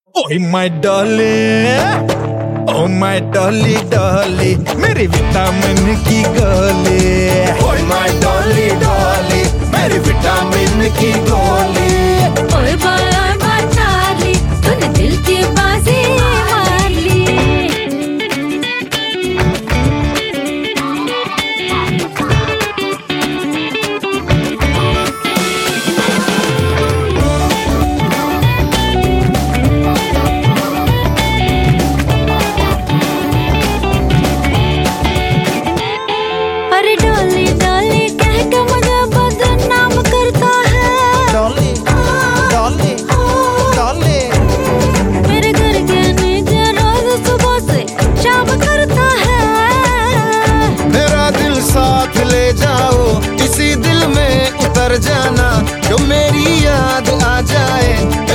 ओए my darling, oh my Dolly Dolly, मेरी vitamin की गोली। ओए माय डॉली डॉली, मेरी विटामिन की गोली। ओए बाय चार्ली, तूने दिल की बाजी मार ली। अरे डॉली डॉली कह के मुझे बदनाम करता है। डॉली डॉली डॉली, मेरे घर के नीचे रोज सुबह से शाम करता है। मेरा दिल साथ ले जाओ, इसी दिल में उतर जाना, जो मेरी याद आ जाए